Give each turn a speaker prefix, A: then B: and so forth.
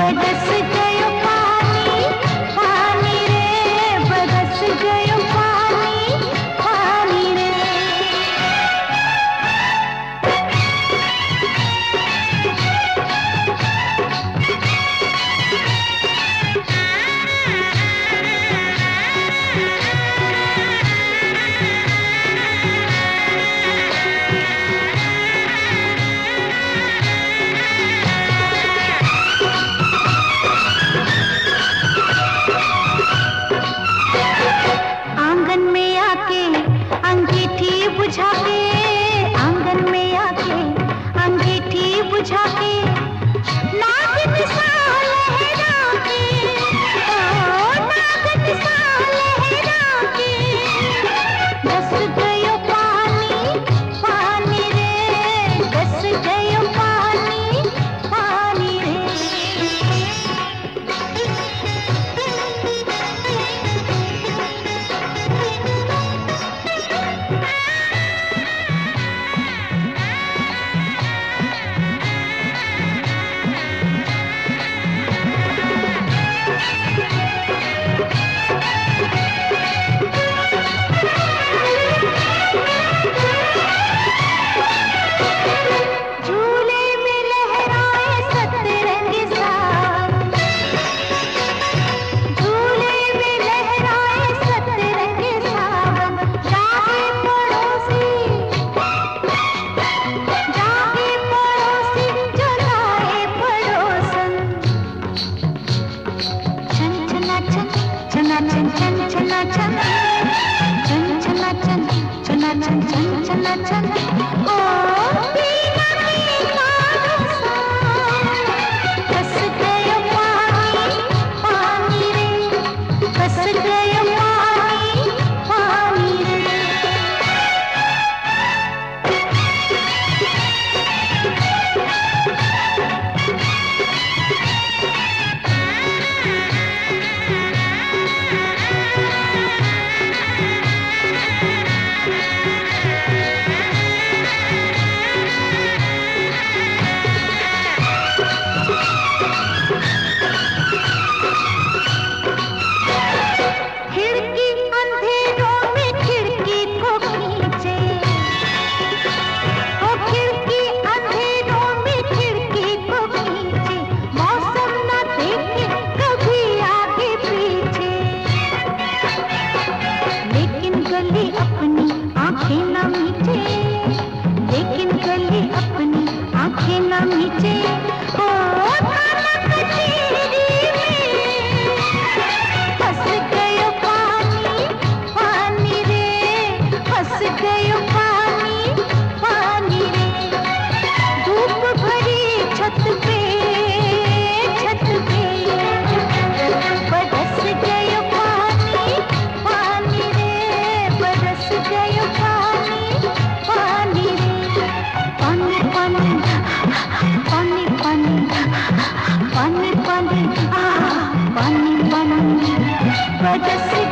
A: बरस गयो पानी पानी रे, बरस गयो पानी पानी रे। आंगन में आके अंगीठी बुझा के, आंगन में आके अंगीठी बुझा के, नागिन सा लहरा के, ओ नागिन सा लहरा के, बस गयो पानी पानी रे, बस गयो पानी पानी रे। झूले में लहराए सतरंगी साथ, झूले में लहराए सतरंगी साथ, जागे पड़ोसी जगाए पड़ोसन। छन छना छन छना छन छन छना छन, छन छना छन छना छन छन छना छन। ओ पीना पीना सा, बस गयो पानी पानी रे, बस गयो पानी पानी रे। खिड़की अंधेरों में खिड़की को खींचे, ओ खिड़की अंधेरों में खिड़की को खींचे, मौसम न देखे कभी आगे पीछे, लेकिन गली अपनी आंखें न मीचे, लेकिन गली अपनी आंखें न मीचे। ओ थाना कचहरी में फंस गयो पानी पानी रे, फंस गयो पानी पानी रे। धूप भरी छत पे बरस गयो पानी पानी रे, बरस गयो पानी पानी रे। पानी पानी पानी पानी पानी पानी पानी पानी बरस